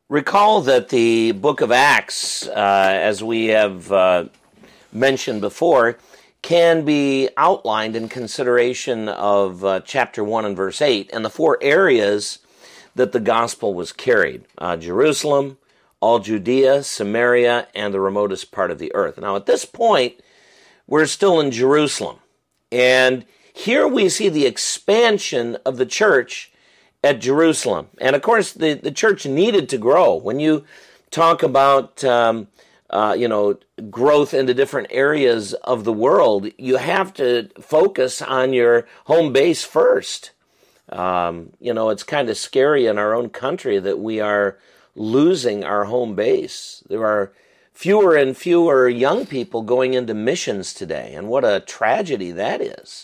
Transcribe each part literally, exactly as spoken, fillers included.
Recall that the book of Acts, uh, as we have uh, mentioned before, can be outlined in consideration of uh, chapter one and verse eight, and the four areas that the gospel was carried. Uh, Jerusalem, all Judea, Samaria, and the remotest part of the earth. Now, at this point, we're still in Jerusalem. And here we see the expansion of the church at Jerusalem. And of course, the, the church needed to grow. When you talk about, um, uh, you know, growth into different areas of the world, you have to focus on your home base first. Um, you know, it's kind of scary in our own country that we are losing our home base. There are fewer and fewer young people going into missions today, and what a tragedy that is.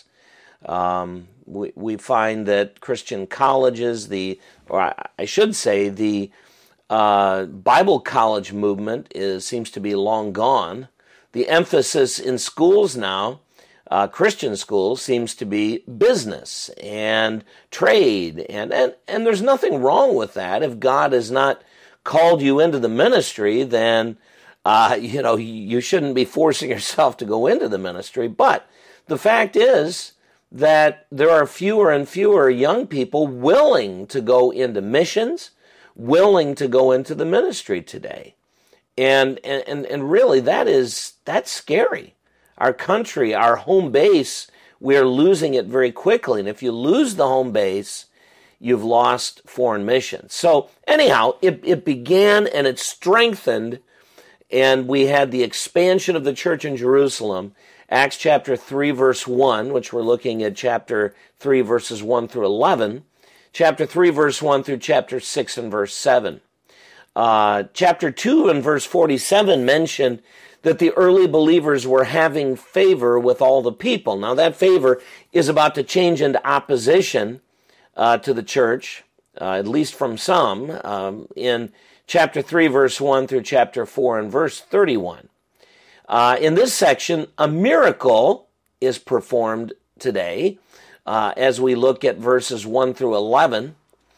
Um, we, we find that Christian colleges, the, or I should say, the uh, Bible college movement is seems to be long gone. The emphasis in schools now, uh, Christian schools, seems to be business and trade, and, and and there's nothing wrong with that. If God has not called you into the ministry, then uh, you know you shouldn't be forcing yourself to go into the ministry. But the fact is that there are fewer and fewer young people willing to go into missions, willing to go into the ministry today. And and and really that is that's scary. Our country, our home base, we are losing it very quickly. And if you lose the home base, you've lost foreign missions. So anyhow, it, it began and it strengthened, and we had the expansion of the church in Jerusalem. Acts chapter three, verse one, which we're looking at chapter three, verses one through eleven. Chapter three, verse one through chapter six and verse seven. Uh, chapter two and verse forty-seven mention that the early believers were having favor with all the people. Now that favor is about to change into opposition uh, to the church, uh, at least from some, um, in chapter three, verse one through chapter four and verse thirty-one. Uh, in this section, a miracle is performed today uh, as we look at verses one through eleven.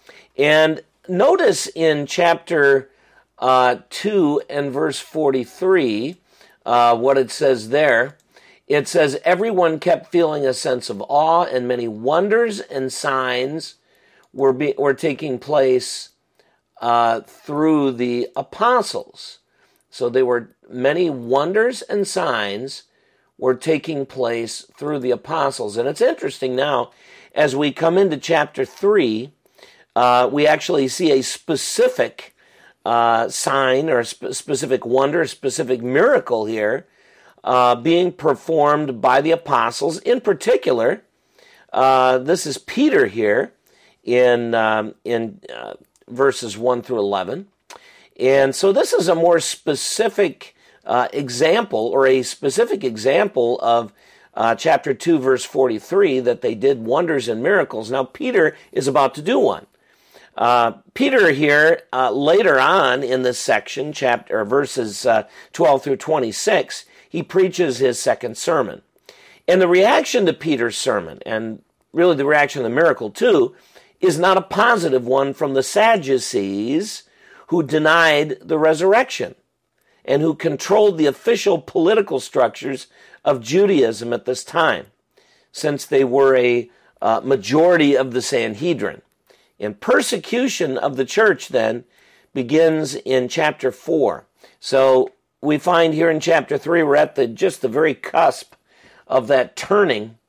And notice in chapter uh, two and verse forty-three uh, what it says there. It says, everyone kept feeling a sense of awe, and many wonders and signs were, be, were taking place uh, through the apostles. So there were many wonders and signs were taking place through the apostles. And it's interesting now, as we come into chapter three, uh, we actually see a specific uh, sign or a sp- specific wonder, a specific miracle here uh, being performed by the apostles. In particular, uh, this is Peter here in, um, in uh, verses one through eleven. And so this is a more specific uh, example, or a specific example of uh, chapter two, verse forty-three, that they did wonders and miracles. Now, Peter is about to do one. Uh, Peter here, uh, later on in this section, chapter or verses uh, twelve through twenty-six, he preaches his second sermon. And the reaction to Peter's sermon, and really the reaction to the miracle too, is not a positive one from the Sadducees, who denied the resurrection and who controlled the official political structures of Judaism at this time, since they were a uh, majority of the Sanhedrin. And persecution of the church then begins in chapter four. So we find here in chapter three, we're at the just the very cusp of that turning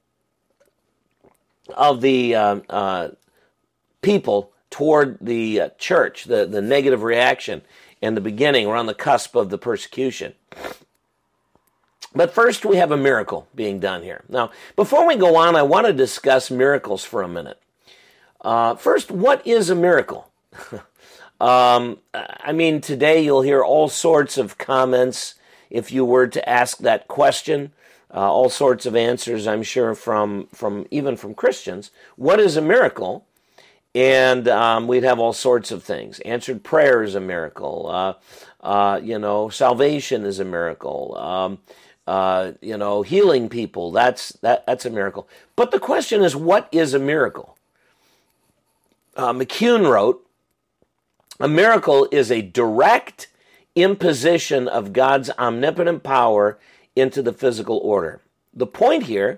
of the uh, uh, people toward the uh, church, the, the negative reaction in the beginning. We're on the cusp of the persecution. But first, we have a miracle being done here. Now, before we go on, I want to discuss miracles for a minute. Uh, first, what is a miracle? um, I mean, today you'll hear all sorts of comments if you were to ask that question, uh, all sorts of answers, I'm sure, from, from even from Christians. What is a miracle? And um, we'd have all sorts of things. Answered prayer is a miracle. Uh, uh, you know, salvation is a miracle. Um, uh, you know, healing people, that's that that's a miracle. But the question is, what is a miracle? Uh, McCune wrote, A miracle is a direct imposition of God's omnipotent power into the physical order. The point here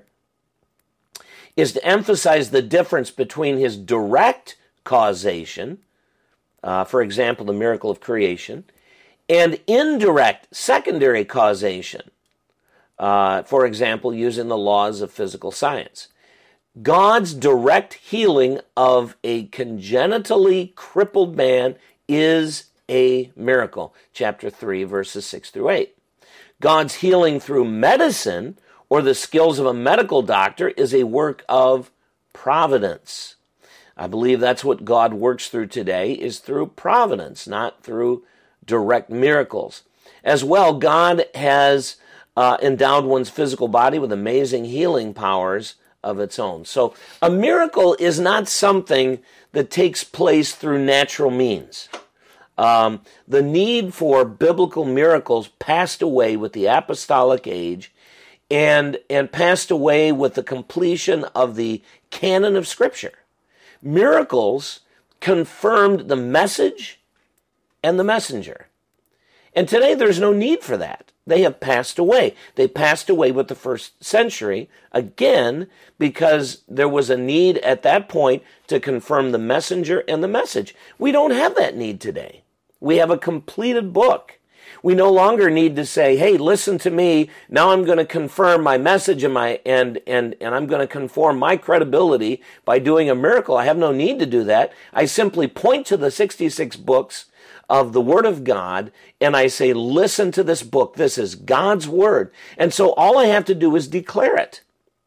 is to emphasize the difference between his direct causation, uh, for example, the miracle of creation, and indirect secondary causation, uh, for example, using the laws of physical science. God's direct healing of a congenitally crippled man is a miracle. Chapter three, verses six through eight. God's healing through medicine or the skills of a medical doctor is a work of providence. I believe that's what God works through today, is through providence, not through direct miracles. As well, God has uh, endowed one's physical body with amazing healing powers of its own. So a miracle is not something that takes place through natural means. Um, the need for biblical miracles passed away with the apostolic age and, and passed away with the completion of the canon of Scripture. Miracles confirmed the message and the messenger. And today there's no need for that. They have passed away. They passed away with the first century, again, because there was a need at that point to confirm the messenger and the message. We don't have that need today. We have a completed book. We no longer need to say, hey, listen to me. Now I'm going to confirm my message and my and and and I'm going to conform my credibility by doing a miracle. I have no need to do that. I simply point to the sixty-six books of the Word of God, and I say, listen to this book. This is God's Word. And so all I have to do is declare it.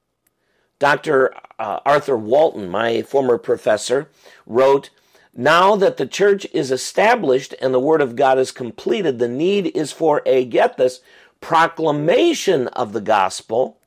Doctor Uh, Arthur Walton, my former professor, wrote, now that the church is established and the Word of God is completed, the need is for a, get this, proclamation of the gospel,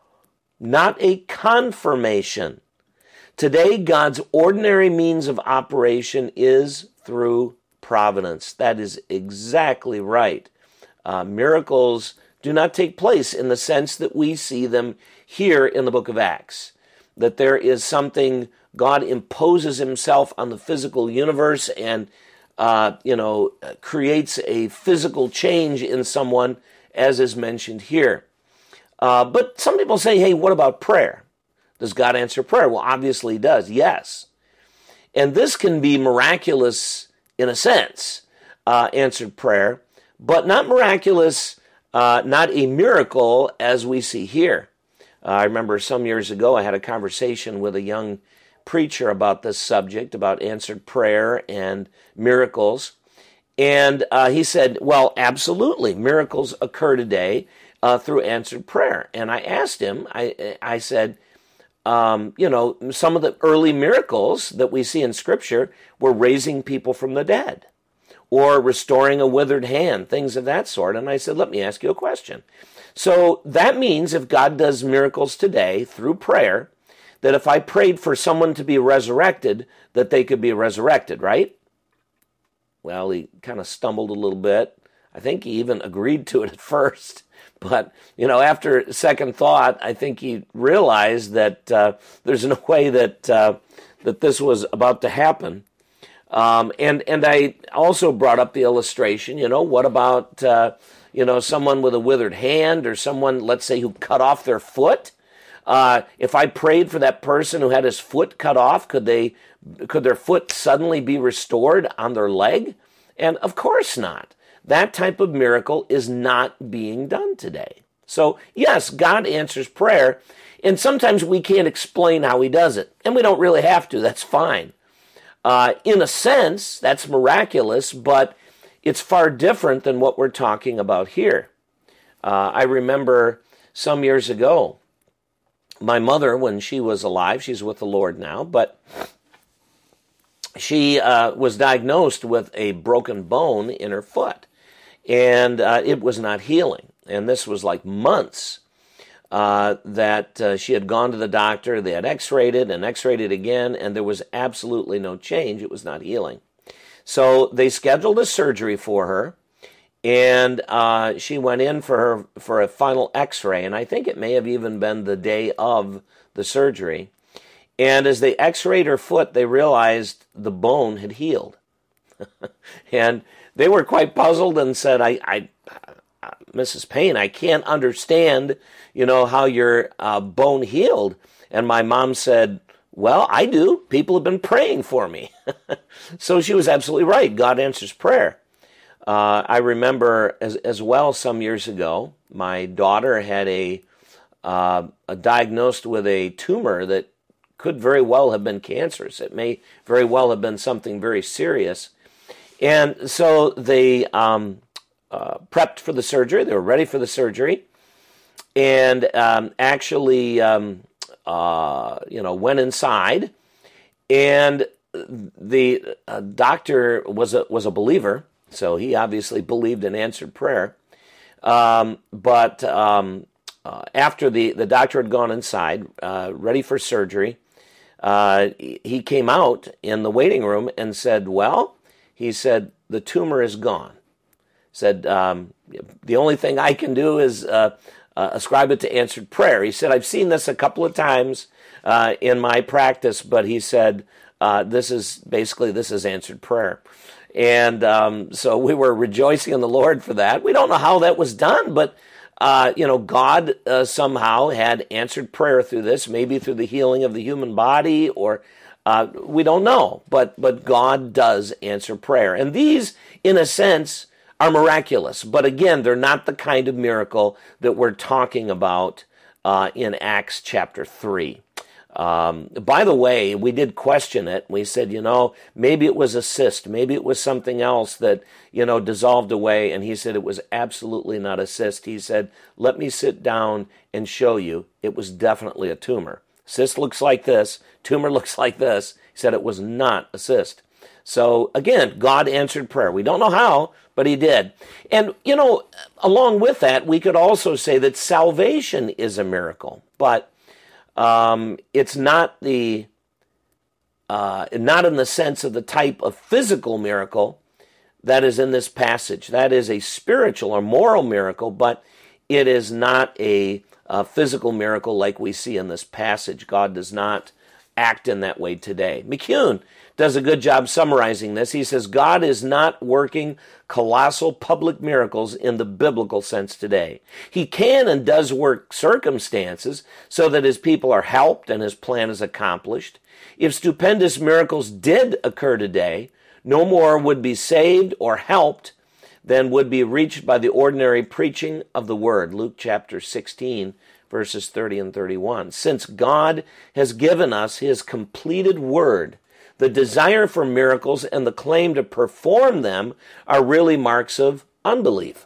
not a confirmation. Today, God's ordinary means of operation is through providence. That is exactly right. Uh, miracles do not take place in the sense that we see them here in the book of Acts, that there is something, God imposes himself on the physical universe and, uh, you know, creates a physical change in someone, as is mentioned here. Uh, but some people say, hey, what about prayer? Does God answer prayer? Well, obviously he does, yes. And this can be miraculous in a sense, uh, answered prayer, but not miraculous, uh, not a miracle as we see here. Uh, I remember some years ago I had a conversation with a young preacher about this subject, about answered prayer and miracles. And uh, he said, well, absolutely, miracles occur today uh, through answered prayer. And I asked him, I, I said, um, you know, some of the early miracles that we see in Scripture were raising people from the dead or restoring a withered hand, things of that sort. And I said, let me ask you a question. So that means if God does miracles today through prayer, that if I prayed for someone to be resurrected, that they could be resurrected, right? Well, he kind of stumbled a little bit. I think he even agreed to it at first. But, you know, after second thought, I think he realized that uh, there's no way that uh, that this was about to happen. Um, and, and I also brought up the illustration, you know, what about, uh, you know, someone with a withered hand or someone, let's say, who cut off their foot? Uh, if I prayed for that person who had his foot cut off, could they, could their foot suddenly be restored on their leg? And of course not. That type of miracle is not being done today. So yes, God answers prayer, and sometimes we can't explain how he does it, and we don't really have to. That's fine. Uh, in a sense, that's miraculous, but it's far different than what we're talking about here. Uh, I remember some years ago, my mother, when she was alive, she's with the Lord now, but she uh, was diagnosed with a broken bone in her foot, and uh, it was not healing. And this was like months uh, that uh, she had gone to the doctor. They had x-rayed it and x-rayed it again, and there was absolutely no change. It was not healing. So they scheduled a surgery for her, and uh, she went in for her for a final x-ray, and I think it may have even been the day of the surgery. And as they x-rayed her foot, they realized the bone had healed. And they were quite puzzled and said, I, I uh, Missus Payne, I can't understand, you know, how your uh, bone healed. And my mom said, well, I do. People have been praying for me. So she was absolutely right. God answers prayer. Uh, I remember as, as well some years ago, my daughter had a, uh, a diagnosed with a tumor that could very well have been cancerous. It may very well have been something very serious. And so they um, uh, prepped for the surgery. They were ready for the surgery. And um, actually, um, uh, you know, went inside. And the uh, doctor was a, was a believer. So he obviously believed in answered prayer. Um, but um, uh, after the, the doctor had gone inside, uh, ready for surgery, uh, he came out in the waiting room and said, well, he said, the tumor is gone. Said, um, the only thing I can do is uh, uh, ascribe it to answered prayer. He said, I've seen this a couple of times uh, in my practice, but he said, uh, this is basically, this is answered prayer. And um, so we were rejoicing in the Lord for that. We don't know how that was done, but, uh, you know, God uh, somehow had answered prayer through this, maybe through the healing of the human body, or uh, we don't know. But, but God does answer prayer. And these, in a sense, are miraculous. But again, they're not the kind of miracle that we're talking about uh, in Acts chapter three. Um, by the way, we did question it. We said, you know, maybe it was a cyst. Maybe it was something else that, you know, dissolved away. And he said it was absolutely not a cyst. He said, let me sit down and show you. It was definitely a tumor. Cyst looks like this. Tumor looks like this. He said it was not a cyst. So again, God answered prayer. We don't know how, but he did. And, you know, along with that, we could also say that salvation is a miracle. But Um, it's not the, uh, not in the sense of the type of physical miracle that is in this passage. That is a spiritual or moral miracle, but it is not a, a physical miracle like we see in this passage. God does not act in that way today. McCune does a good job summarizing this. He says, God is not working colossal public miracles in the biblical sense today. He can and does work circumstances so that his people are helped and his plan is accomplished. If stupendous miracles did occur today, no more would be saved or helped than would be reached by the ordinary preaching of the word. Luke chapter sixteen, verses thirty and thirty-one. Since God has given us his completed word, the desire for miracles and the claim to perform them are really marks of unbelief.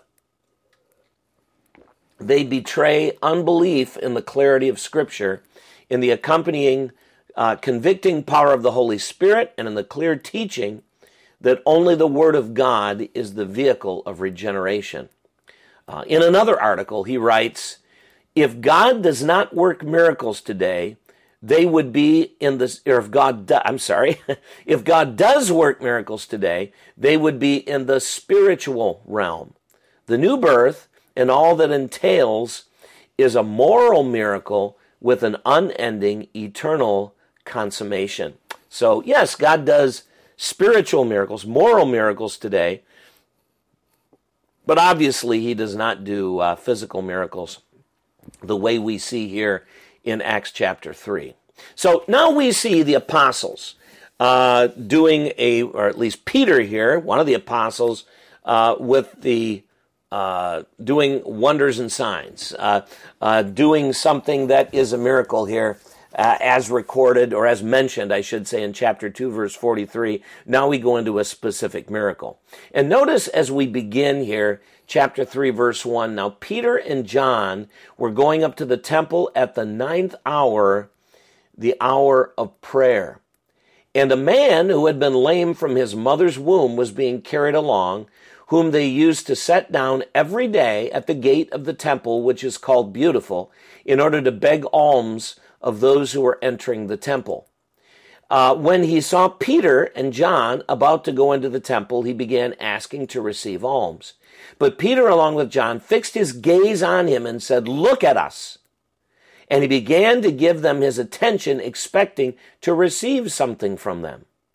They betray unbelief in the clarity of Scripture, in the accompanying uh, convicting power of the Holy Spirit, and in the clear teaching that only the Word of God is the vehicle of regeneration. Uh, in another article, he writes, if God does not work miracles today, they would be in this, or if God, do, I'm sorry, if God does work miracles today, they would be in the spiritual realm. The new birth and all that entails is a moral miracle with an unending, eternal consummation. So yes, God does spiritual miracles, moral miracles today, but obviously he does not do uh, physical miracles the way we see here in Acts chapter three. So now we see the apostles uh, doing a, or at least Peter here, one of the apostles, uh, with the uh, doing wonders and signs, uh, uh, doing something that is a miracle here, uh, as recorded, or as mentioned, I should say, in chapter two, verse forty-three. Now we go into a specific miracle. And notice as we begin here, chapter three, verse one, now Peter and John were going up to the temple at the ninth hour, the hour of prayer. And a man who had been lame from his mother's womb was being carried along, whom they used to set down every day at the gate of the temple, which is called Beautiful, in order to beg alms of those who were entering the temple. Uh, when he saw Peter and John about to go into the temple, he began asking to receive alms. But Peter, along with John, fixed his gaze on him and said, look at us. And he began to give them his attention, expecting to receive something from them.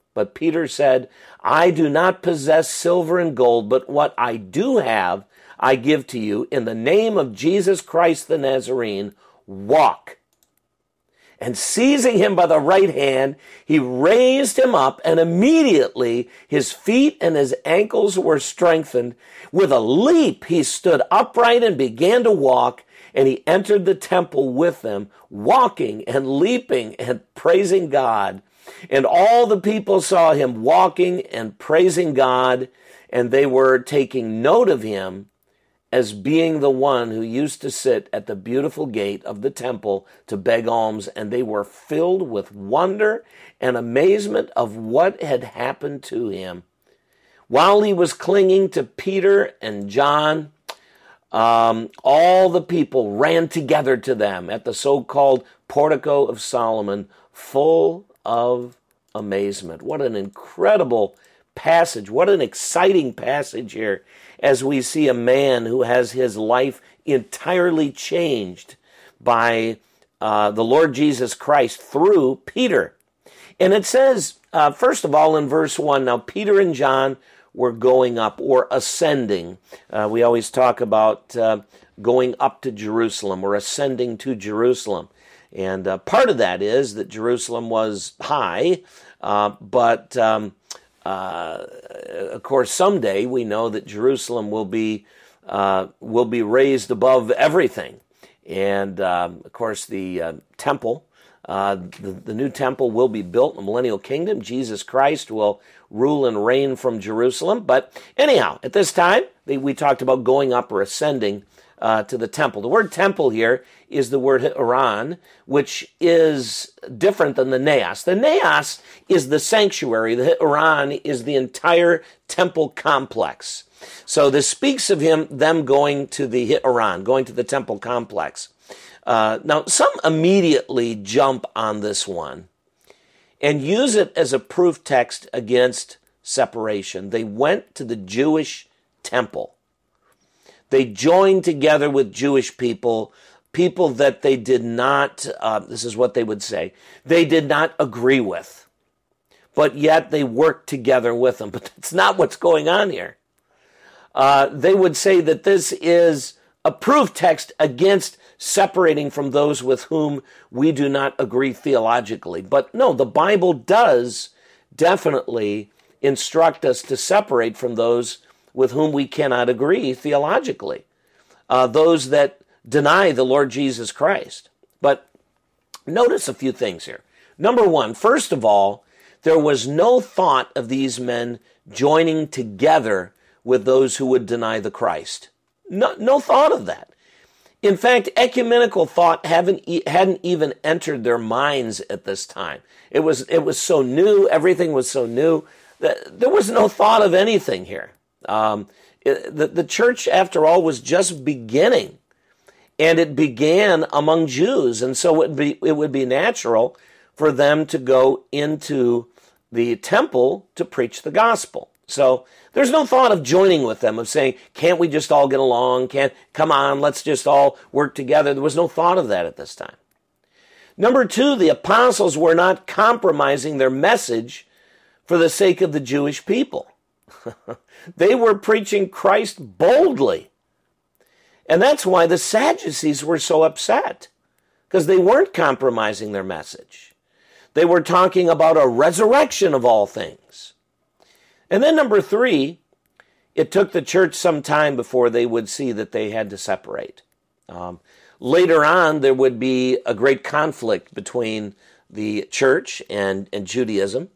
But Peter said, I do not possess silver and gold, but what I do have, I give to you. In the name of Jesus Christ the Nazarene, walk. And seizing him by the right hand, he raised him up, and immediately his feet and his ankles were strengthened. With a leap, he stood upright and began to walk, and he entered the temple with them, walking and leaping and praising God. And all the people saw him walking and praising God, and they were taking note of him as being the one who used to sit at the beautiful gate of the temple to beg alms, and they were filled with wonder and amazement of what had happened to him. While he was clinging to Peter and John, um, all the people ran together to them at the so-called Portico of Solomon, full of amazement. What an incredible passage. What an exciting passage here as we see a man who has his life entirely changed by uh, the Lord Jesus Christ through Peter. And it says, uh, first of all, in verse one, now Peter and John were going up or ascending. Uh, we always talk about uh, going up to Jerusalem or ascending to Jerusalem. And uh, part of that is that Jerusalem was high, uh, but um, uh, of course someday we know that Jerusalem will be uh, will be raised above everything. And um, of course the uh, temple, uh, the, the new temple will be built in the millennial kingdom. Jesus Christ will rule and reign from Jerusalem. But anyhow, at this time, they, we talked about going up or ascending Uh, to the temple. The word temple here is the word Hieron, which is different than the naos. The naos is the sanctuary. The Hieron is the entire temple complex. So this speaks of him, them going to the Hieron, going to the temple complex. Uh, now, some immediately jump on this one and use it as a proof text against separation. They went to the Jewish temple. They joined together with Jewish people, people that they did not, uh, this is what they would say, they did not agree with. But yet they worked together with them. But that's not what's going on here. Uh, they would say that this is a proof text against separating from those with whom we do not agree theologically. But no, the Bible does definitely instruct us to separate from those with whom we cannot agree theologically, uh, those that deny the Lord Jesus Christ. But notice a few things here. Number one, first of all, there was no thought of these men joining together with those who would deny the Christ. No, no thought of that. In fact, ecumenical thought haven't, hadn't even entered their minds at this time. It was, it was so new, everything was so new, that there was no thought of anything here. Um, it, the, the church, after all, was just beginning, and it began among Jews, and so it would be, it would be natural for them to go into the temple to preach the gospel. So there's no thought of joining with them, of saying, can't we just all get along? Can't, come on, let's just all work together. There was no thought of that at this time. Number two, the apostles were not compromising their message for the sake of the Jewish people. They were preaching Christ boldly. And that's why the Sadducees were so upset, because they weren't compromising their message. They were talking about a resurrection of all things. And then number three, it took the church some time before they would see that they had to separate. Um, later on, there would be a great conflict between the church and, and Judaism.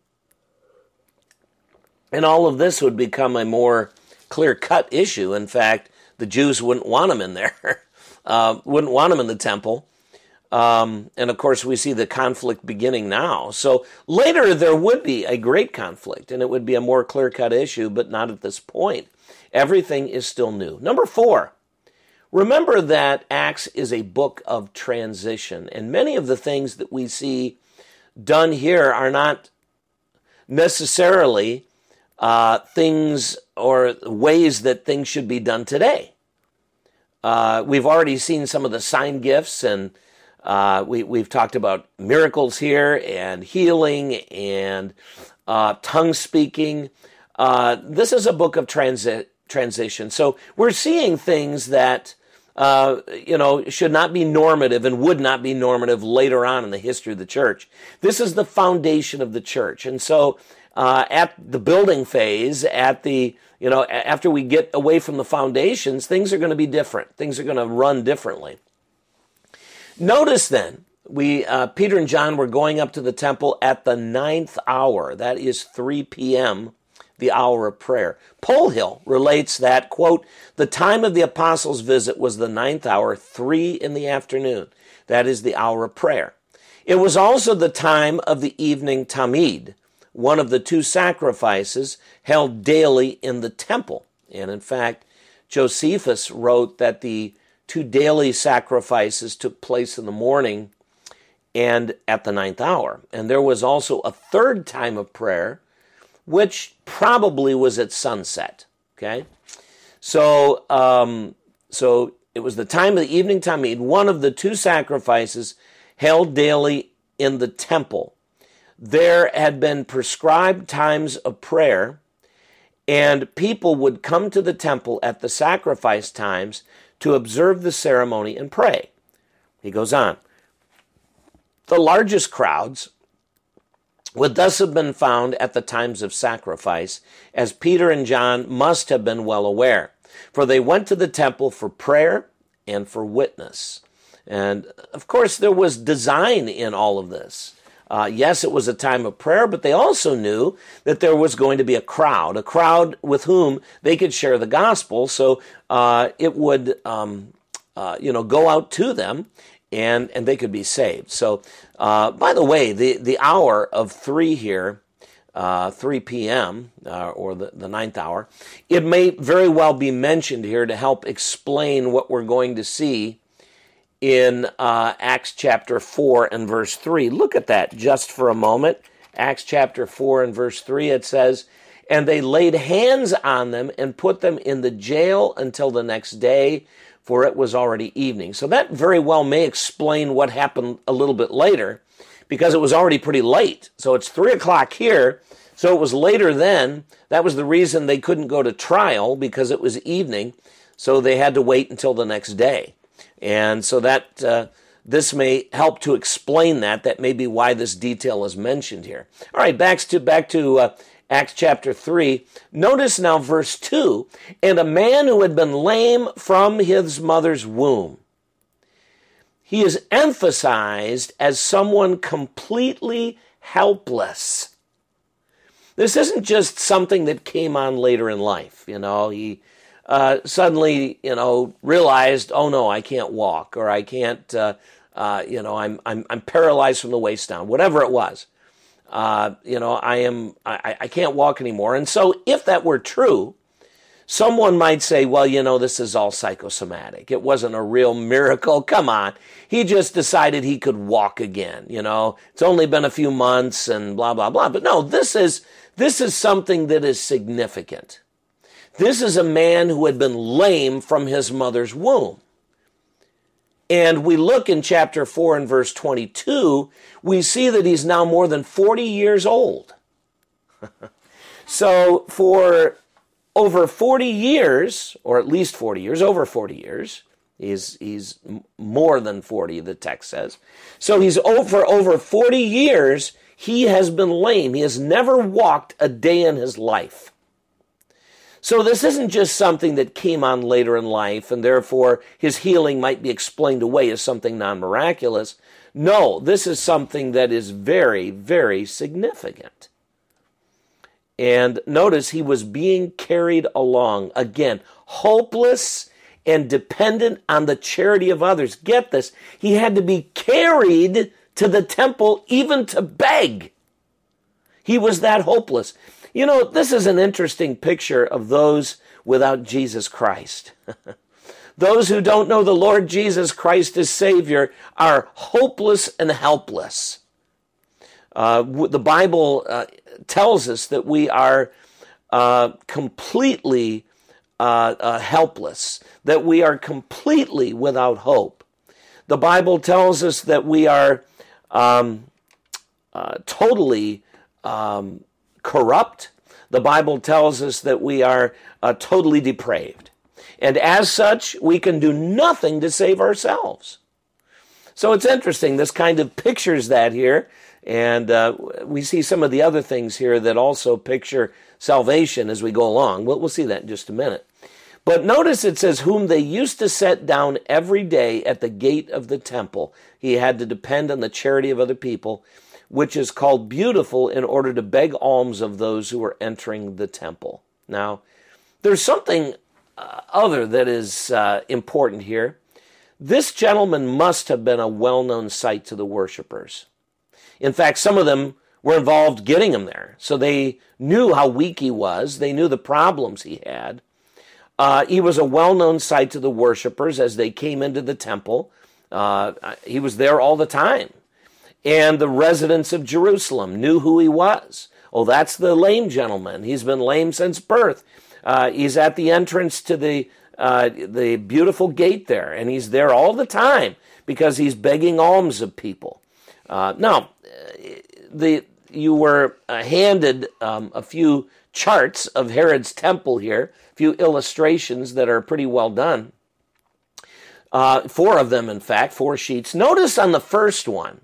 And all of this would become a more clear-cut issue. In fact, the Jews wouldn't want them in there, uh, wouldn't want them in the temple. Um, and of course, we see the conflict beginning now. So later, there would be a great conflict, and it would be a more clear-cut issue, but not at this point. Everything is still new. Number four, remember that Acts is a book of transition, and many of the things that we see done here are not necessarily Uh, things or ways that things should be done today. Uh, we've already seen some of the sign gifts, and uh, we, we've talked about miracles here and healing and uh, tongue speaking. Uh, this is a book of transi- transition. So we're seeing things that, uh, you know, should not be normative and would not be normative later on in the history of the church. This is the foundation of the church. And so uh, at the building phase, at the, you know, after we get away from the foundations, things are going to be different. Things are going to run differently. Notice then, we uh, Peter and John were going up to the temple at the ninth hour. That is three p.m., the hour of prayer. Polhill relates that, quote, the time of the apostles' visit was the ninth hour, three in the afternoon. That is the hour of prayer. It was also the time of the evening tamid, one of the two sacrifices held daily in the temple. And in fact, Josephus wrote that the two daily sacrifices took place in the morning and at the ninth hour. And there was also a third time of prayer, which probably was at sunset. Okay, so um, so it was the time of the evening tamid, one of the two sacrifices held daily in the temple. There had been prescribed times of prayer, and people would come to the temple at the sacrifice times to observe the ceremony and pray. He goes on. The largest crowds would thus have been found at the times of sacrifice, as Peter and John must have been well aware, for they went to the temple for prayer and for witness. And of course, there was design in all of this. Uh, yes, it was a time of prayer, but they also knew that there was going to be a crowd, a crowd with whom they could share the gospel, so uh, it would, um, uh, you know, go out to them, and and they could be saved. So, uh, by the way, the the hour of three here, uh, three p.m. Uh, or the the ninth hour, it may very well be mentioned here to help explain what we're going to see in uh, Acts chapter four and verse three. Look at that just for a moment. Acts chapter four and verse three, it says, and they laid hands on them and put them in the jail until the next day, for it was already evening. So that very well may explain what happened a little bit later, because it was already pretty late. So it's three o'clock here, so it was later then. That was the reason they couldn't go to trial, because it was evening, so they had to wait until the next day. And so that uh, this may help to explain that. That may be why this detail is mentioned here. All right, back to back to uh, Acts chapter three. Notice now verse two. And a man who had been lame from his mother's womb. He is emphasized as someone completely helpless. This isn't just something that came on later in life. You know, he Uh, suddenly, you know, realized, oh no, I can't walk, or I can't, uh, uh, you know, I'm I'm I'm paralyzed from the waist down. Whatever it was, uh, you know, I am I, I can't walk anymore. And so, if that were true, someone might say, well, you know, this is all psychosomatic. It wasn't a real miracle. Come on, he just decided he could walk again. You know, it's only been a few months and blah blah blah. But no, this is this is something that is significant. This is a man who had been lame from his mother's womb. And we look in chapter four and verse twenty-two, we see that he's now more than forty years old. So for over forty years, or at least forty years, over forty years, he's, he's more than forty, the text says. So he's over, over forty years, he has been lame. He has never walked a day in his life. So this isn't just something that came on later in life, and therefore his healing might be explained away as something non-miraculous. No, this is something that is very, very significant. And notice he was being carried along, again, hopeless and dependent on the charity of others. Get this, he had to be carried to the temple even to beg. He was that hopeless. You know, this is an interesting picture of those without Jesus Christ. Those who don't know the Lord Jesus Christ as Savior are hopeless and helpless. Uh, the Bible uh, tells us that we are uh, completely uh, uh, helpless, that we are completely without hope. The Bible tells us that we are um, uh, totally um, corrupt. The Bible tells us that we are uh, totally depraved. And as such, we can do nothing to save ourselves. So it's interesting. This kind of pictures that here. And uh, we see some of the other things here that also picture salvation as we go along. We'll, we'll see that in just a minute. But notice it says, whom they used to set down every day at the gate of the temple. He had to depend on the charity of other people, which is called Beautiful, in order to beg alms of those who were entering the temple. Now, there's something uh, other that is uh, important here. This gentleman must have been a well-known sight to the worshipers. In fact, some of them were involved getting him there. So they knew how weak he was. They knew the problems he had. Uh, he was a well-known sight to the worshipers as they came into the temple. Uh, he was there all the time. And the residents of Jerusalem knew who he was. Oh, that's the lame gentleman. He's been lame since birth. Uh, he's at the entrance to the uh, the beautiful gate there, and he's there all the time because he's begging alms of people. Uh, now, the you were uh, handed um, a few charts of Herod's temple here, a few illustrations that are pretty well done. Uh, four of them, in fact, four sheets. Notice on the first one,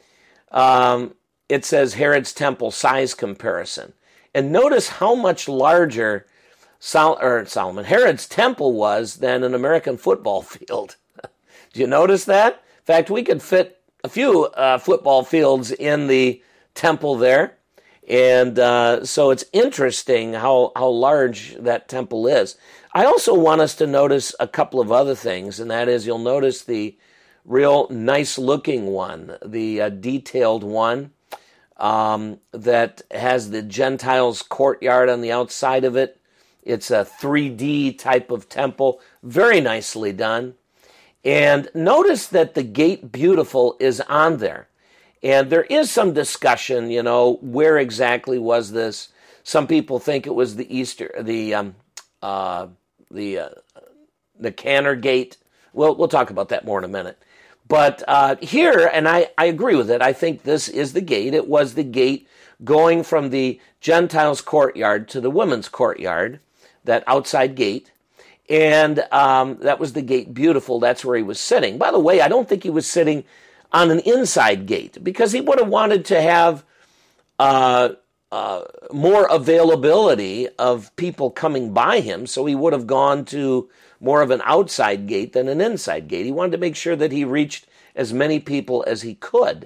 um, it says Herod's temple size comparison. And notice how much larger Sol- or Solomon, Herod's temple was than an American football field. Do you notice that? In fact, we could fit a few uh, football fields in the temple there. And uh, so it's interesting how, how large that temple is. I also want us to notice a couple of other things, and that is you'll notice the real nice-looking one, the uh, detailed one um, that has the Gentiles' courtyard on the outside of it. It's a three D type of temple, very nicely done. And notice that the gate Beautiful is on there. And there is some discussion, you know, where exactly was this? Some people think it was the Easter, the um, uh, the uh, the Canner Gate. Well, we'll talk about that more in a minute. But uh, here, and I, I agree with it, I think this is the gate. It was the gate going from the Gentiles' courtyard to the women's courtyard, that outside gate. And um, that was the gate Beautiful. That's where he was sitting. By the way, I don't think he was sitting on an inside gate because he would have wanted to have uh, uh, more availability of people coming by him. So he would have gone to more of an outside gate than an inside gate. He wanted to make sure that he reached as many people as he could.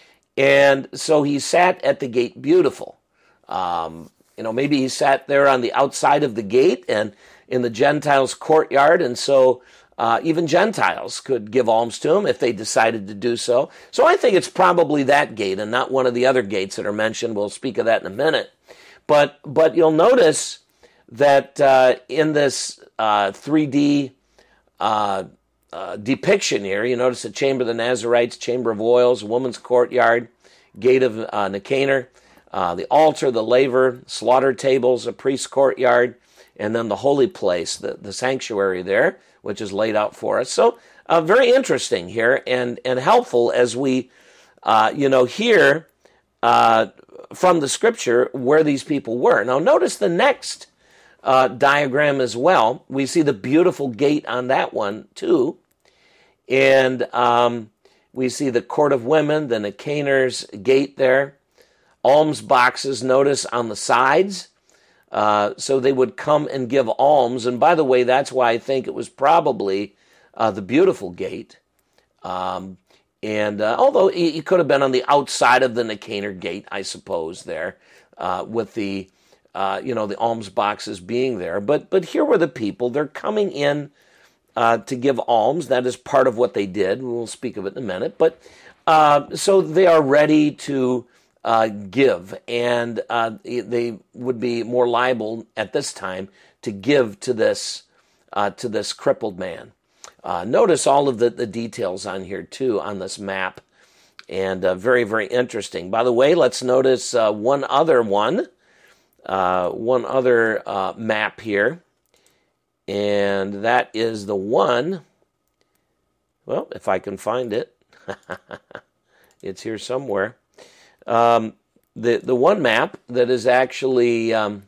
And so he sat at the gate Beautiful. Um, you know, maybe he sat there on the outside of the gate and in the Gentiles' courtyard, and so uh, even Gentiles could give alms to him if they decided to do so. So I think it's probably that gate and not one of the other gates that are mentioned. We'll speak of that in a minute. But but you'll notice that uh, in this uh, three D uh, uh, depiction here, you notice the chamber of the Nazarites, chamber of oils, woman's courtyard, gate of uh, Nicanor, uh, the altar, the laver, slaughter tables, a priest's courtyard, and then the holy place, the, the sanctuary there, which is laid out for us. So uh, very interesting here and, and helpful as we, uh, you know, hear uh, from the scripture where these people were. Now notice the next uh, diagram as well. We see the beautiful gate on that one too. And um, we see the court of women, the Nicanor's gate there. Alms boxes, notice, on the sides. Uh, so they would come and give alms. And by the way, that's why I think it was probably uh, the beautiful gate. Um, and uh, although he, he could have been on the outside of the Nicanor gate, I suppose, there, uh, with the, uh, you know, the alms boxes being there. But, but here were the people. They're coming in uh, to give alms. That is part of what they did. We'll speak of it in a minute. But uh, so they are ready to Uh, give, and uh, they would be more liable at this time to give to this uh, to this crippled man. Uh, notice all of the, the details on here too on this map, and uh, very very interesting. By the way, let's notice uh, one other one, uh, one other uh, map here, and that is the one. Well, if I can find it, it's here somewhere. Um, the, the one map that is actually, um,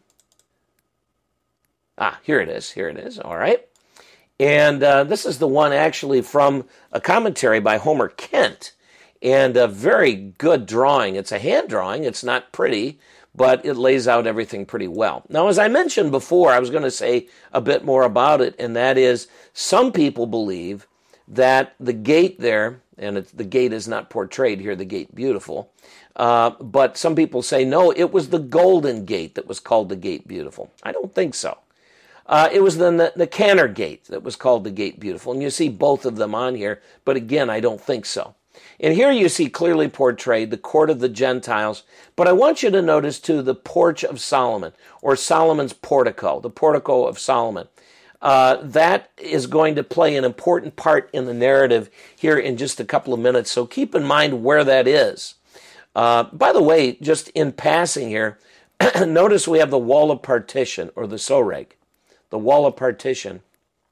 ah, here it is, here it is, all right. And uh, this is the one actually from a commentary by Homer Kent, and a very good drawing. It's a hand drawing, it's not pretty, but it lays out everything pretty well. Now, as I mentioned before, I was going to say a bit more about it, and that is some people believe that the gate there, and it's, the gate is not portrayed here, the gate beautiful, uh, but some people say, no, it was the Golden Gate that was called the Gate Beautiful. I don't think so. Uh, it was the, the, the Canner Gate that was called the Gate Beautiful, and you see both of them on here, but again, I don't think so. And here you see clearly portrayed the court of the Gentiles, but I want you to notice too the porch of Solomon, or Solomon's portico, the portico of Solomon. Uh, that is going to play an important part in the narrative here in just a couple of minutes, so keep in mind where that is. Uh, by the way, just in passing here, notice we have the wall of partition, or the soreg, the wall of partition.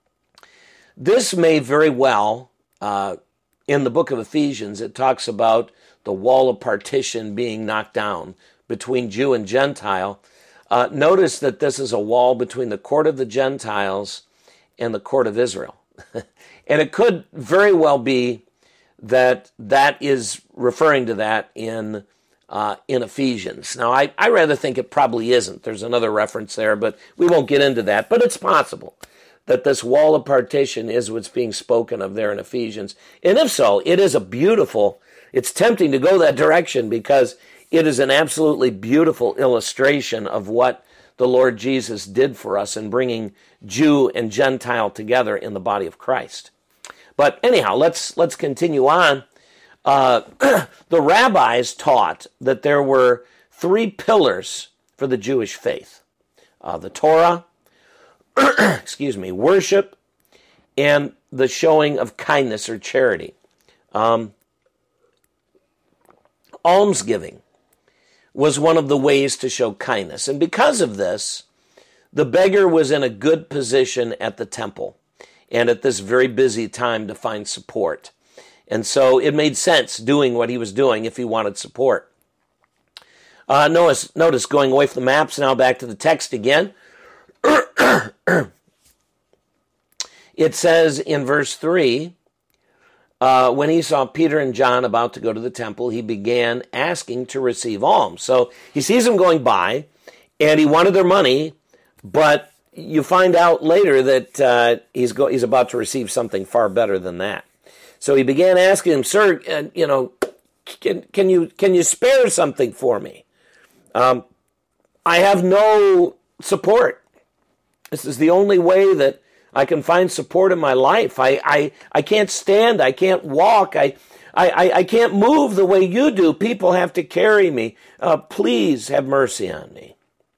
This may very well, uh, in the book of Ephesians, it talks about the wall of partition being knocked down between Jew and Gentile. Uh, notice that this is a wall between the court of the Gentiles and the court of Israel. And it could very well be that that is referring to that in uh, in Ephesians. Now, I, I rather think it probably isn't. There's another reference there, but we won't get into that. But it's possible that this wall of partition is what's being spoken of there in Ephesians. And if so, it is a beautiful, it's tempting to go that direction because it is an absolutely beautiful illustration of what the Lord Jesus did for us in bringing Jew and Gentile together in the body of Christ. But anyhow, let's let's continue on. Uh, the rabbis taught that there were three pillars for the Jewish faith. Uh, the Torah, excuse me, worship, and the showing of kindness or charity. Um, almsgiving was one of the ways to show kindness. And because of this, the beggar was in a good position at the temple and at this very busy time to find support. And so it made sense doing what he was doing if he wanted support. Uh, notice, notice going away from the maps now back to the text again. It says in verse three, uh, when he saw Peter and John about to go to the temple, he began asking to receive alms. So he sees them going by, and he wanted their money, but you find out later that uh, he's go- he's about to receive something far better than that. So he began asking him, "Sir, uh, you know, can can you can you spare something for me? Um, I have no support. This is the only way that I can find support in my life. I I, I can't stand. I can't walk. I, I I can't move the way you do. People have to carry me. Uh, please have mercy on me."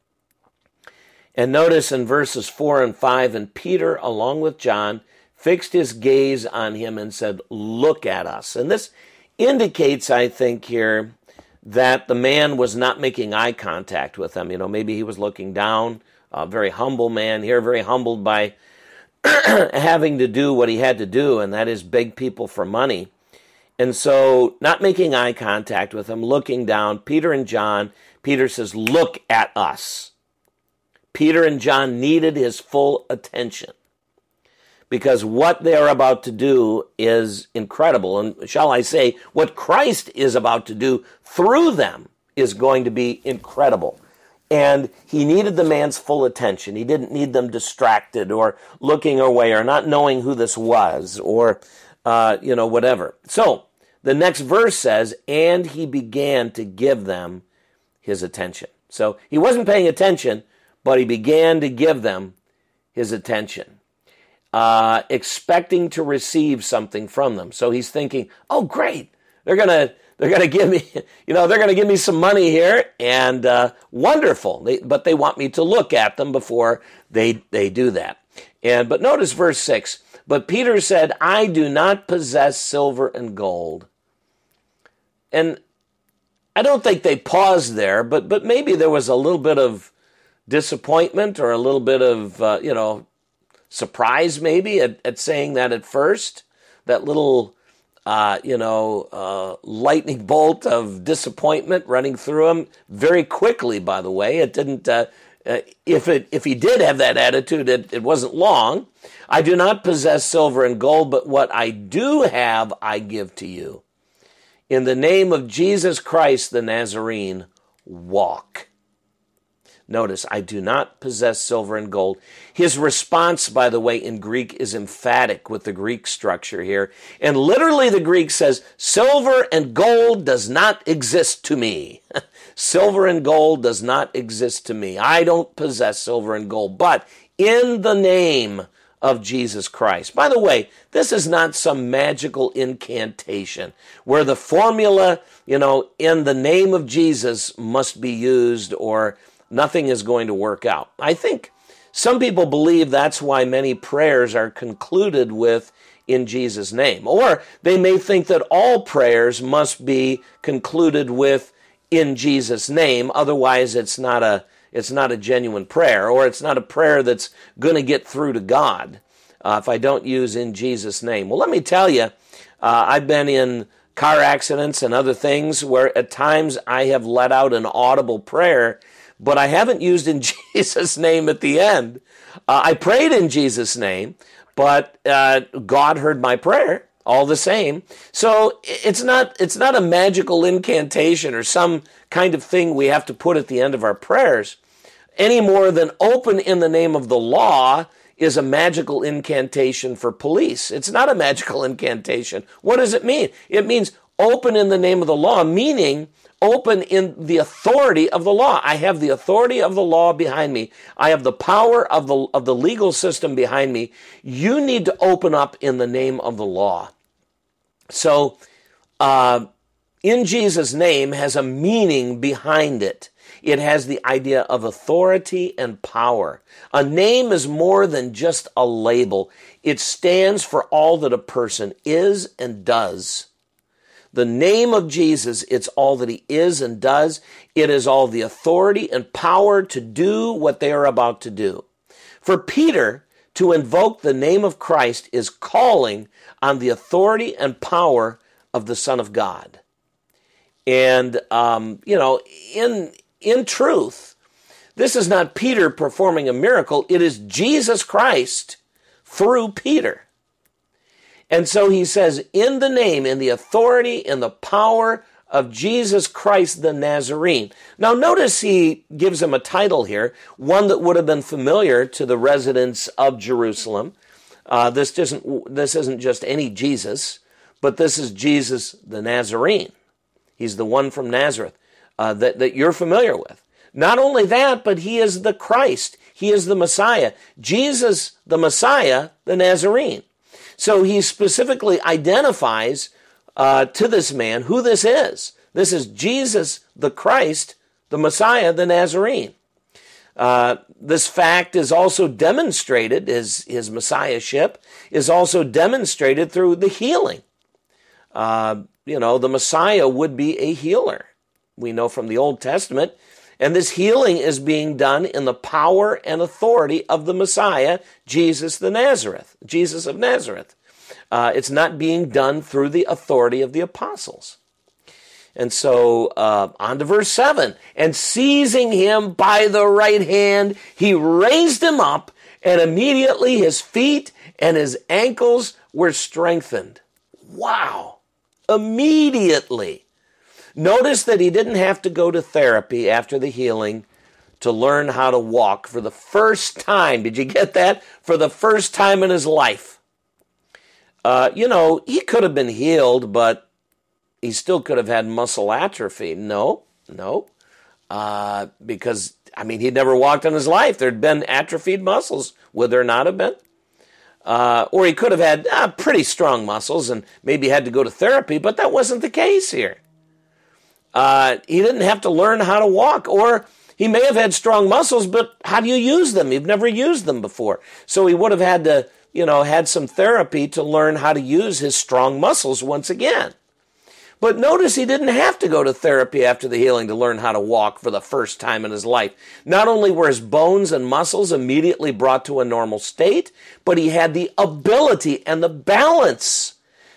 And notice in verses four and five, and Peter, along with John, fixed his gaze on him and said, "Look at us." And this indicates, I think, here that the man was not making eye contact with them. You know, maybe he was looking down, a very humble man here, very humbled by having to do what he had to do, and that is beg people for money. And so, not making eye contact with them, looking down, Peter and John, Peter says, "Look at us." Peter and John needed his full attention, because what they are about to do is incredible. And shall I say, what Christ is about to do through them is going to be incredible. And he needed the man's full attention. He didn't need them distracted or looking away or not knowing who this was or, uh, you know, whatever. So the next verse says, and he began to give them his attention. So he wasn't paying attention, but he began to give them his attention. Uh, expecting to receive something from them. So he's thinking, oh, great, they're gonna they're gonna give me, you know, they're gonna give me some money here, and uh, wonderful. They, but they want me to look at them before they they do that. And but notice verse six. But Peter said, "I do not possess silver and gold." And I don't think they paused there, but but maybe there was a little bit of disappointment or a little bit of uh, you know. surprise maybe at, at saying that at first, that little uh, you know, uh, lightning bolt of disappointment running through him very quickly, by the way. It didn't, uh, uh, if it if he did have that attitude, it, it wasn't long. I do not possess silver and gold, but what I do have, I give to you. In the name of Jesus Christ the Nazarene, walk. Notice, I do not possess silver and gold. His response, by the way, in Greek is emphatic with the Greek structure here. And literally the Greek says, silver and gold does not exist to me. Silver and gold does not exist to me. I don't possess silver and gold, but in the name of Jesus Christ. By the way, this is not some magical incantation where the formula, you know, in the name of Jesus must be used or nothing is going to work out. I think some people believe that's why many prayers are concluded with in Jesus' name. Or they may think that all prayers must be concluded with in Jesus' name. Otherwise, it's not a it's not a genuine prayer, or it's not a prayer that's going to get through to God uh, if I don't use in Jesus' name. Well, let me tell you, uh, I've been in car accidents and other things where at times I have let out an audible prayer, but I haven't used in Jesus' name at the end. Uh, I prayed in Jesus' name, but uh, God heard my prayer all the same. So it's not it's not a magical incantation or some kind of thing we have to put at the end of our prayers, any more than open in the name of the law is a magical incantation for police. It's not a magical incantation. What does it mean? It means open in the name of the law, meaning open in the authority of the law. I have the authority of the law behind me. I have the power of the of the legal system behind me. You need to open up in the name of the law. So, uh, in Jesus' name has a meaning behind it. It has the idea of authority and power. A name is more than just a label. It stands for all that a person is and does. The name of Jesus, it's all that he is and does. It is all the authority and power to do what they are about to do. For Peter, to invoke the name of Christ is calling on the authority and power of the Son of God. And, um, you know, in in truth, this is not Peter performing a miracle. It is Jesus Christ through Peter. And so he says, in the name, in the authority, in the power of Jesus Christ the Nazarene. Now notice he gives him a title here, one that would have been familiar to the residents of Jerusalem. Uh, this isn't, this isn't just any Jesus, but this is Jesus the Nazarene. He's the one from Nazareth uh, that, that you're familiar with. Not only that, but he is the Christ. He is the Messiah. Jesus, the Messiah, the Nazarene. So he specifically identifies uh, to this man who this is. This is Jesus, the Christ, the Messiah, the Nazarene. Uh, this fact is also demonstrated, his, his messiahship is also demonstrated through the healing. Uh, you know, the Messiah would be a healer. We know from the Old Testament. And this healing is being done in the power and authority of the Messiah, Jesus the Nazareth, Jesus of Nazareth. Uh, it's not being done through the authority of the apostles. And so, uh, on to verse seven. And seizing him by the right hand, he raised him up, and immediately his feet and his ankles were strengthened. Wow. Immediately. Notice that he didn't have to go to therapy after the healing to learn how to walk for the first time. Did you get that? For the first time in his life. Uh, you know, he could have been healed, but he still could have had muscle atrophy. No, no. Uh, because, I mean, he'd never walked in his life. There'd been atrophied muscles. Would there not have been? Uh, or he could have had uh, pretty strong muscles and maybe had to go to therapy, but that wasn't the case here. Uh, he didn't have to learn how to walk, or he may have had strong muscles, but how do you use them? You've never used them before. So he would have had to, you know, had some therapy to learn how to use his strong muscles once again. But notice he didn't have to go to therapy after the healing to learn how to walk for the first time in his life. Not only were his bones and muscles immediately brought to a normal state, but he had the ability and the balance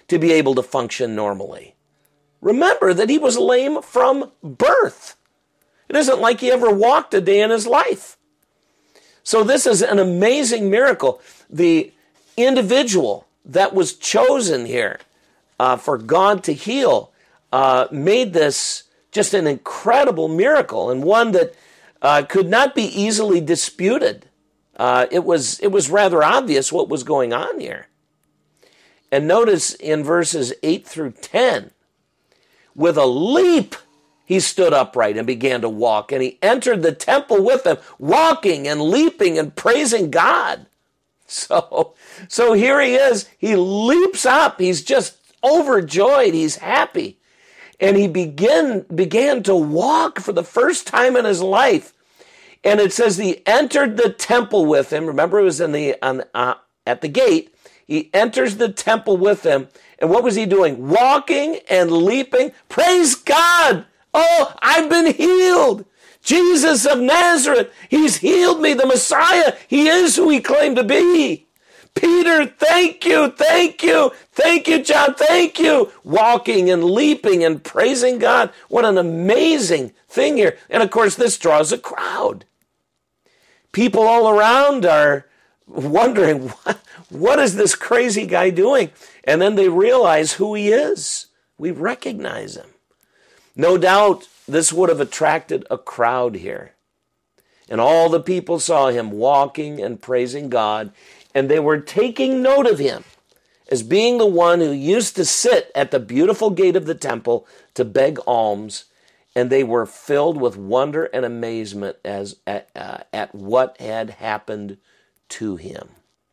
to be able to function normally. Remember that he was lame from birth. It isn't like he ever walked a day in his life. So this is an amazing miracle. The individual that was chosen here uh, for God to heal uh, made this just an incredible miracle, and one that uh, could not be easily disputed. Uh, it was it was rather obvious what was going on here. And notice in verses eight through ten, with a leap, he stood upright and began to walk, and he entered the temple with them, walking and leaping and praising God. So, so here he is. He leaps up. He's just overjoyed. He's happy. And he began, began to walk for the first time in his life. And it says he entered the temple with him. Remember, it was in the on, uh, at the gate. He enters the temple with him. And what was he doing? Walking and leaping. Praise God. Oh, I've been healed. Jesus of Nazareth, he's healed me, the Messiah. He is who he claimed to be. Peter, thank you, thank you, thank you, John, thank you. Walking and leaping and praising God. What an amazing thing here. And of course, this draws a crowd. People all around are wondering, what, what is this crazy guy doing? And then they realize who he is. We recognize him. No doubt this would have attracted a crowd here. And all the people saw him walking and praising God, and they were taking note of him as being the one who used to sit at the beautiful gate of the temple to beg alms, and they were filled with wonder and amazement as at, uh, at what had happened to him.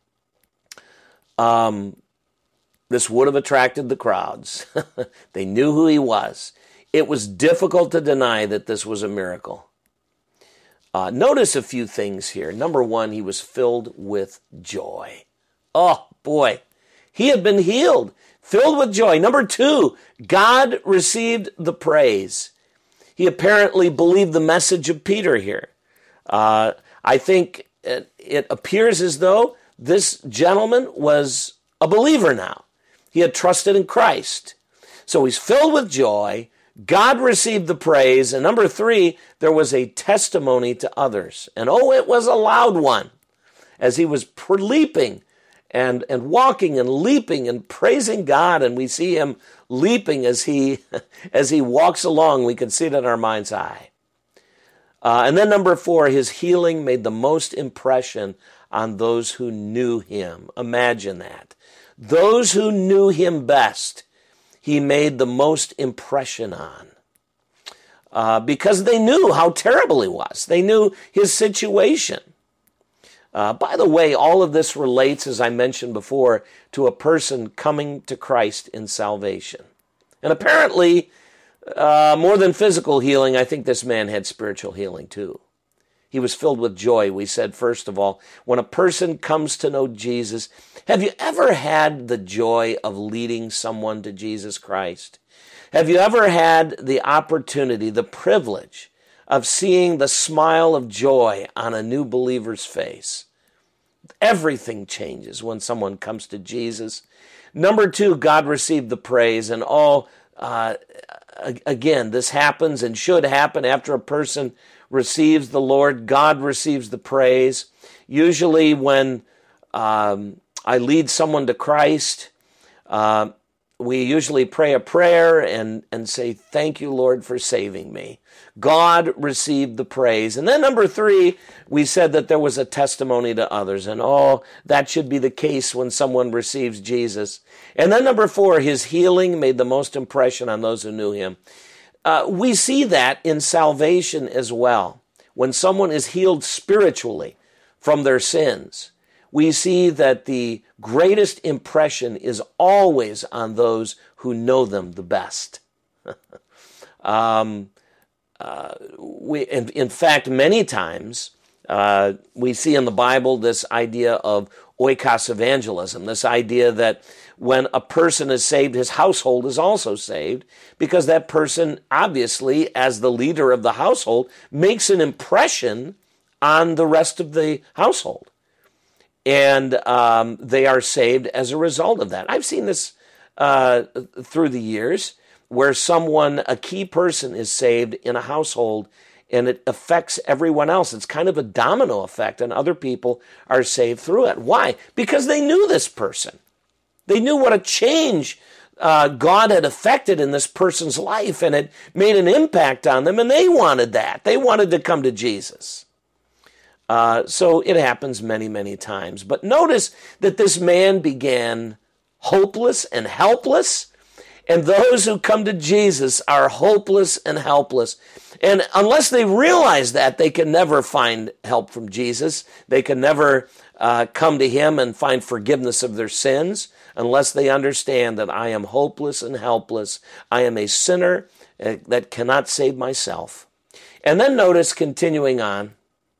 Um, this would have attracted the crowds. They knew who he was. It was difficult to deny that this was a miracle. Uh, notice a few things here. Number one, he was filled with joy. Oh, boy. He had been healed, filled with joy. Number two, God received the praise. He apparently believed the message of Peter here. Uh, I think it, it appears as though this gentleman was a believer now. He had trusted in Christ. So he's filled with joy. God received the praise. And number three, there was a testimony to others. And oh, it was a loud one as he was leaping and, and walking and leaping and praising God. And we see him leaping as he, as he walks along. We can see it in our mind's eye. Uh, and then number four, his healing made the most impression on those who knew him. Imagine that. Those who knew him best, he made the most impression on. Uh, because they knew how terrible he was. They knew his situation. Uh, by the way, all of this relates, as I mentioned before, to a person coming to Christ in salvation. And apparently, uh, more than physical healing, I think this man had spiritual healing too. He was filled with joy, we said, first of all. When a person comes to know Jesus, have you ever had the joy of leading someone to Jesus Christ? Have you ever had the opportunity, the privilege of seeing the smile of joy on a new believer's face? Everything changes when someone comes to Jesus. Number two, God received the praise. And all, uh, again, this happens and should happen after a person receives the Lord. God receives the praise. Usually when um, I lead someone to Christ, uh, we usually pray a prayer and, and say, thank you, Lord, for saving me. God received the praise. And then number three, we said that there was a testimony to others. And oh, that should be the case when someone receives Jesus. And then number four, his healing made the most impression on those who knew him. Uh, we see that in salvation as well. When someone is healed spiritually from their sins, we see that the greatest impression is always on those who know them the best. um, uh, we, in, in fact, many times uh, we see in the Bible this idea of oikos evangelism, this idea that when a person is saved, his household is also saved, because that person, obviously, as the leader of the household, makes an impression on the rest of the household. And um, they are saved as a result of that. I've seen this uh, through the years where someone, a key person, is saved in a household and it affects everyone else. It's kind of a domino effect, and other people are saved through it. Why? Because they knew this person. They knew what a change uh, God had affected in this person's life, and it made an impact on them, and they wanted that. They wanted to come to Jesus. Uh, so it happens many, many times. But notice that this man began hopeless and helpless, and those who come to Jesus are hopeless and helpless. And unless they realize that, they can never find help from Jesus. They can never uh, come to him and find forgiveness of their sins unless they understand that I am hopeless and helpless. I am a sinner uh, that cannot save myself. And then notice, continuing on,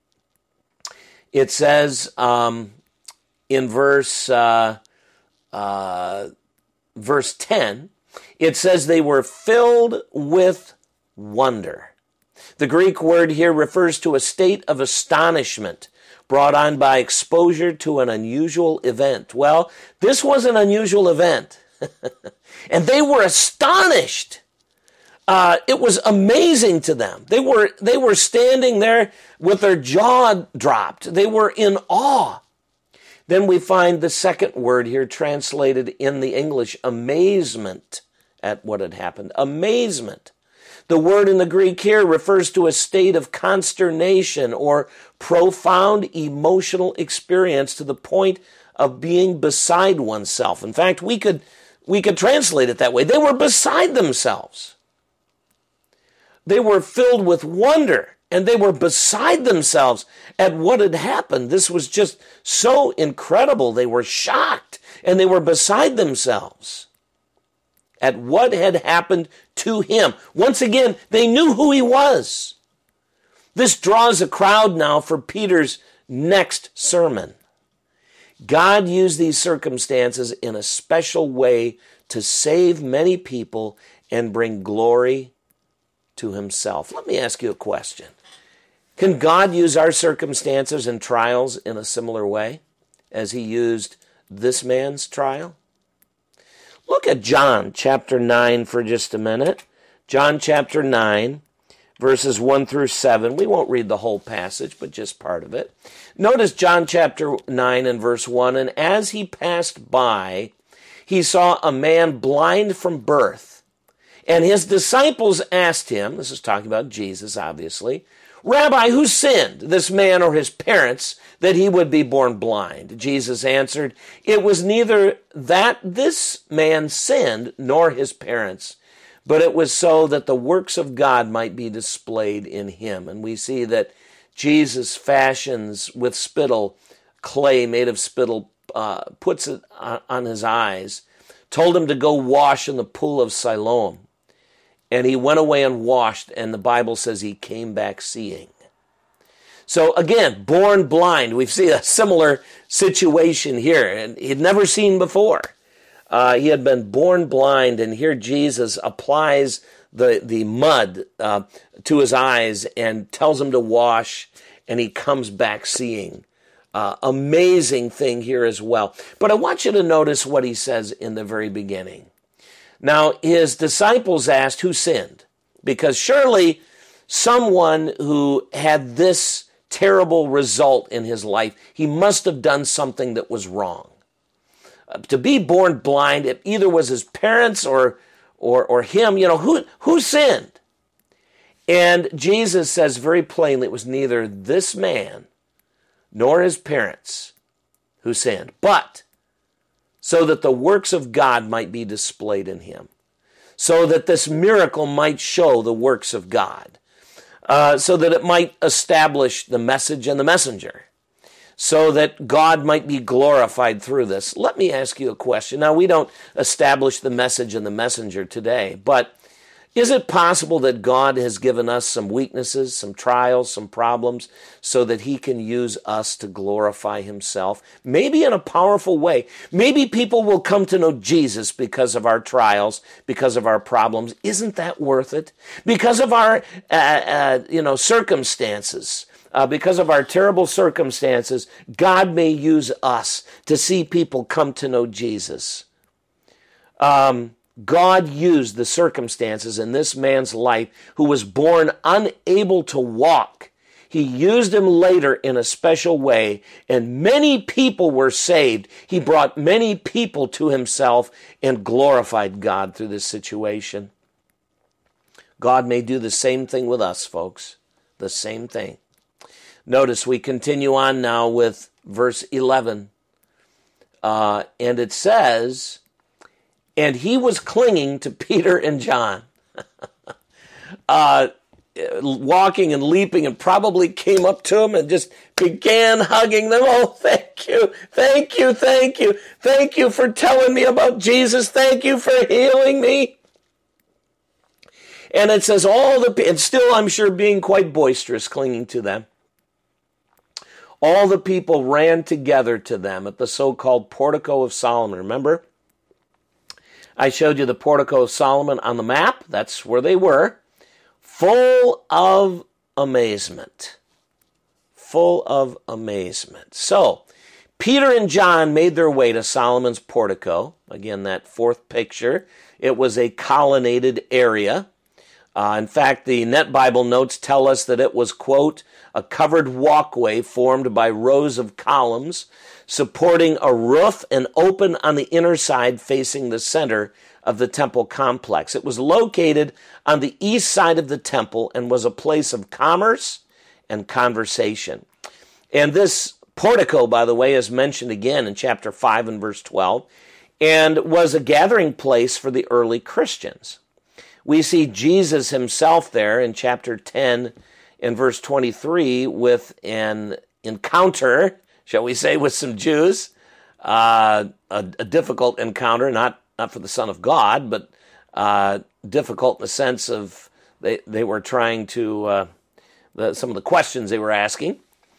it says um, in verse uh, uh, verse ten, it says they were filled with wonder. The Greek word here refers to a state of astonishment brought on by exposure to an unusual event. Well, this was an unusual event, and they were astonished. Uh, it was amazing to them. They were they were standing there with their jaw dropped. They were in awe. Then we find the second word here translated in the English, amazement at what had happened. Amazement. The word in the Greek here refers to a state of consternation or profound emotional experience to the point of being beside oneself. In fact, we could we could translate it that way. They were beside themselves. They were filled with wonder, and they were beside themselves at what had happened. This was just so incredible. They were shocked, and they were beside themselves at what had happened to him. Once again, they knew who he was. This draws a crowd now for Peter's next sermon. God used these circumstances in a special way to save many people and bring glory to himself. Let me ask you a question. Can God use our circumstances and trials in a similar way as he used this man's trial? Look at John chapter nine for just a minute. John chapter nine, verses one through seven. We won't read the whole passage, but just part of it. Notice John chapter nine and verse one. And as he passed by, he saw a man blind from birth. And his disciples asked him, this is talking about Jesus, obviously, Rabbi, who sinned, this man or his parents, that he would be born blind? Jesus answered, it was neither that this man sinned nor his parents, but it was so that the works of God might be displayed in him. And we see that Jesus fashions with spittle, clay made of spittle, uh, puts it on his eyes, told him to go wash in the pool of Siloam. And he went away and washed, and the Bible says he came back seeing. So again, born blind. We see a similar situation here. And he'd never seen before. Uh, he had been born blind, and here Jesus applies the, the mud uh, to his eyes and tells him to wash, and he comes back seeing. Uh, amazing thing here as well. But I want you to notice what he says in the very beginning. Now, his disciples asked, who sinned? Because surely someone who had this terrible result in his life, he must have done something that was wrong. Uh, to be born blind, it either was his parents or, or, or him, you know, who, who sinned? And Jesus says very plainly it was neither this man nor his parents who sinned, but so that the works of God might be displayed in him, so that this miracle might show the works of God, uh, so that it might establish the message and the messenger, so that God might be glorified through this. Let me ask you a question. Now, we don't establish the message and the messenger today, but is it possible that God has given us some weaknesses, some trials, some problems, so that he can use us to glorify himself? Maybe in a powerful way. Maybe people will come to know Jesus because of our trials, because of our problems. Isn't that worth it? Because of our, uh, uh, you know, circumstances, uh, because of our terrible circumstances, God may use us to see people come to know Jesus. Um, God used the circumstances in this man's life who was born unable to walk. He used him later in a special way, and many people were saved. He brought many people to himself and glorified God through this situation. God may do the same thing with us, folks. The same thing. Notice we continue on now with verse eleven. Uh, and it says, and he was clinging to Peter and John. uh, walking and leaping, and probably came up to him and just began hugging them. Oh, thank you, thank you, thank you, thank you for telling me about Jesus. Thank you for healing me. And it says all the, and still I'm sure being quite boisterous, clinging to them. All the people ran together to them at the so-called Portico of Solomon. Remember? I showed you the Portico of Solomon on the map. That's where they were. Full of amazement. Full of amazement. So, Peter and John made their way to Solomon's portico. Again, that fourth picture. It was a colonnaded area. Uh, in fact, the Net Bible notes tell us that it was, quote, a covered walkway formed by rows of columns, supporting a roof and open on the inner side facing the center of the temple complex. It was located on the east side of the temple and was a place of commerce and conversation. And this portico, by the way, is mentioned again in chapter five and verse twelve, and was a gathering place for the early Christians. We see Jesus himself there in chapter ten and verse twenty-three with an encounter, shall we say, with some Jews. Uh, a, a difficult encounter, not not for the Son of God, but uh, difficult in the sense of they, they were trying to, uh, the, some of the questions they were asking.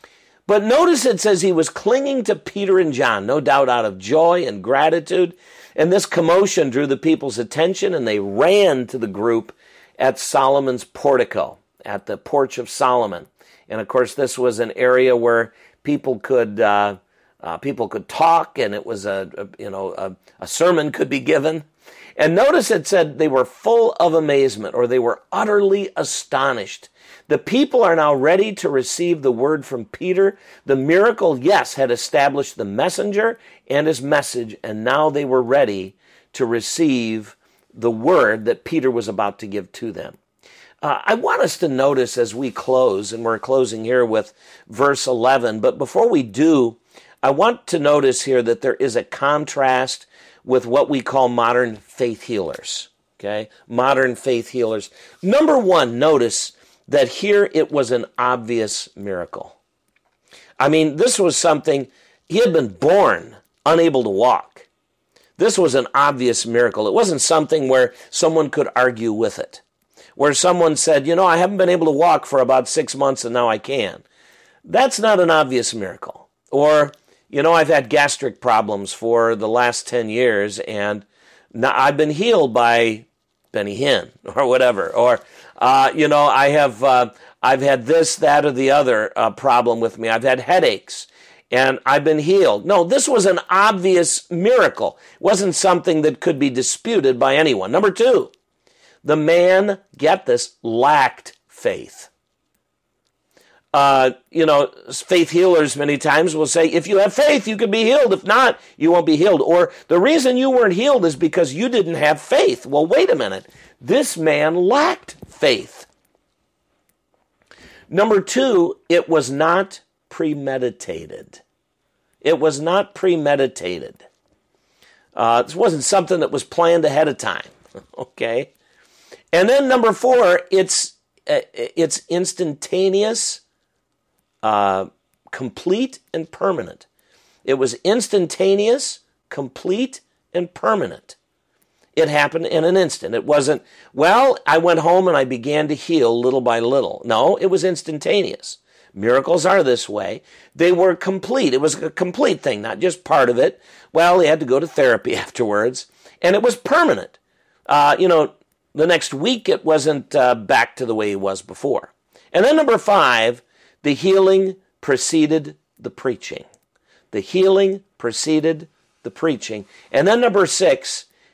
But notice it says he was clinging to Peter and John, no doubt out of joy and gratitude. And this commotion drew the people's attention, and they ran to the group at Solomon's portico, at the Porch of Solomon. And of course, this was an area where people could uh, uh, people could talk, and it was a, a you know a, a sermon could be given. And notice it said they were full of amazement, or they were utterly astonished. The people are now ready to receive the word from Peter. The miracle, yes, had established the messenger and his message, and now they were ready to receive the word that Peter was about to give to them. Uh, I want us to notice as we close, and we're closing here with verse eleven, but before we do, I want to notice here that there is a contrast with what we call modern faith healers. Okay? Modern faith healers. Number one, notice that here it was an obvious miracle. I mean, this was something, he had been born unable to walk. This was an obvious miracle. It wasn't something where someone could argue with it, where someone said, you know, I haven't been able to walk for about six months and now I can. That's not an obvious miracle. Or, you know, I've had gastric problems for the last ten years and now I've been healed by Benny Hinn or whatever. Or, uh, you know, I have, uh, I've had this, that, or the other uh, problem with me. I've had headaches and I've been healed. No, this was an obvious miracle. It wasn't something that could be disputed by anyone. Number two, the man, get this, lacked faith. Uh, you know, faith healers many times will say, if you have faith, you can be healed. If not, you won't be healed. Or the reason you weren't healed is because you didn't have faith. Well, wait a minute. This man lacked faith. Number two, it was not premeditated. It was not premeditated. Uh, this wasn't something that was planned ahead of time. Okay? And then number four, it's uh, it's instantaneous, uh, complete, and permanent. It was instantaneous, complete, and permanent. It happened in an instant. It wasn't, well, I went home and I began to heal little by little. No, it was instantaneous. Miracles are this way. They were complete. It was a complete thing, not just part of it. Well, he had to go to therapy afterwards. And it was permanent. Uh, you know, the next week it wasn't uh, back to the way he was before. And then number five, the healing preceded the preaching. The healing preceded the preaching. And then number six,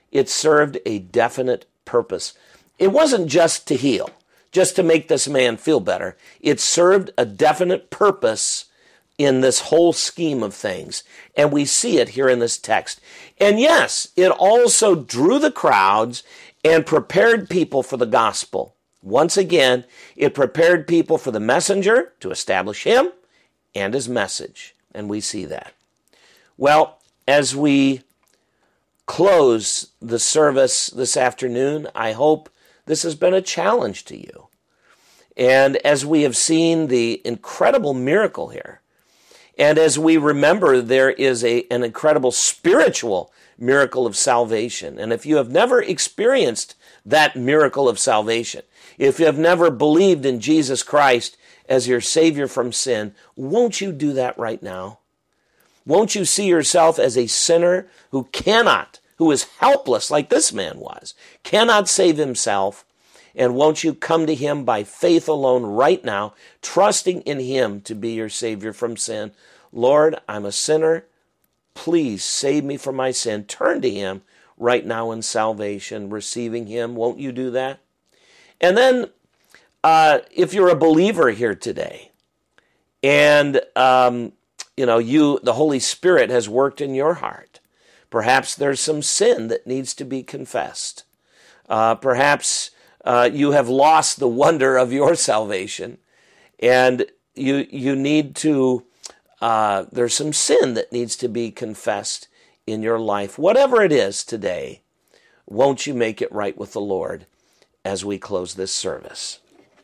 it served a definite purpose. It wasn't just to heal, just to make this man feel better. It served a definite purpose in this whole scheme of things. And we see it here in this text. And yes, it also drew the crowds and prepared people for the gospel. Once again, it prepared people for the messenger to establish him and his message. And we see that. Well, as we close the service this afternoon, I hope this has been a challenge to you. And as we have seen the incredible miracle here, and as we remember there is a, an incredible spiritual miracle of salvation, and if you have never experienced that miracle of salvation, if you have never believed in Jesus Christ as your Savior from sin, won't you do that right now? Won't you see yourself as a sinner who cannot, who is helpless like this man was, cannot save himself, and won't you come to him by faith alone right now, trusting in him to be your Savior from sin? Lord, I'm a sinner. Please save me from my sin. Turn to him right now in salvation, receiving him. Won't you do that? And then, uh, if you're a believer here today, and um, you know, you the Holy Spirit has worked in your heart, perhaps there's some sin that needs to be confessed. Uh, perhaps uh, you have lost the wonder of your salvation, and you you need to. Uh, there's some sin that needs to be confessed in your life. Whatever it is today, won't you make it right with the Lord as we close this service?